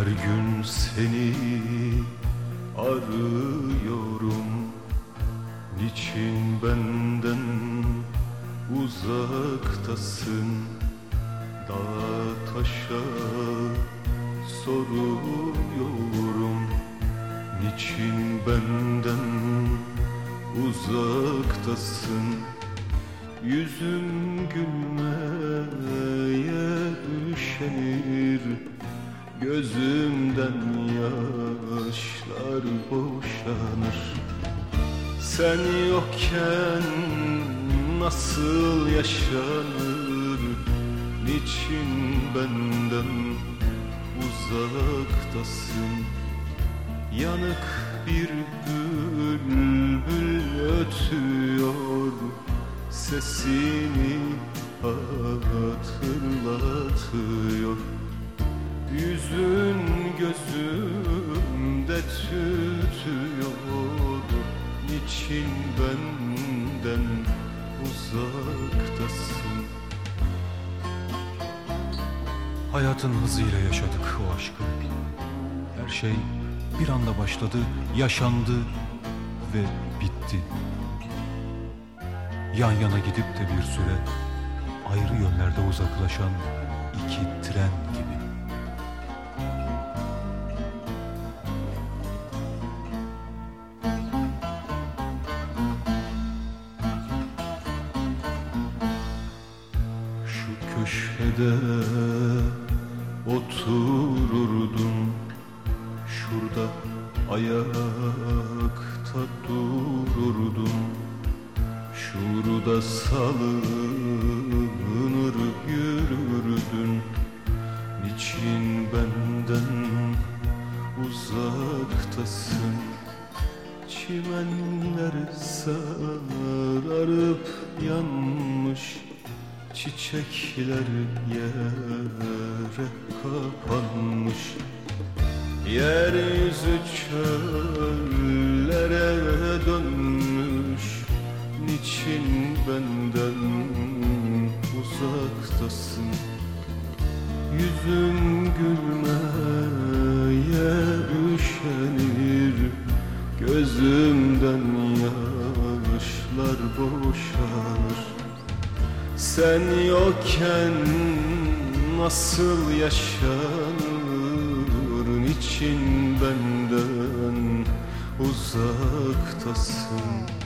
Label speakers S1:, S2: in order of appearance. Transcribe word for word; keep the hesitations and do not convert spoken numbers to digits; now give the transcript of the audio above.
S1: gün seni arıyorum. Niçin benden uzaktasın? Dağa taşa soruyorum. Niçin benden uzaktasın? Yüzüm gülmeye üşenir, gözümden yaşlar boşanır. Sen yokken nasıl yaşanır? Niçin benden uzaktasın? Yanık bir bülbül ötüyor, sesini hatırlatıyor. Yüzün gözümde tütüyor. Niçin benden uzaktasın?
S2: Hayatın hızıyla yaşadık o aşkı. Her şey bir anda başladı, yaşandı ve bitti. Yan yana gidip de bir süre ayrı yönlerde uzaklaşan iki tren gibi.
S1: Şu köşede otururdum, şurada ayakta dururdum. Şurada salınır yürürdün. Niçin benden uzaktasın? Çimenler sararıp yanmış, çiçekler yere kapanmış. Yeryüzü çöllere dönmüş. Niçin benden uzaktasın? Yüzüm gülmeye üşenir, gözümden yaşlar boşanır. Sen yokken nasıl yaşanır? Niçin benden uzaktasın?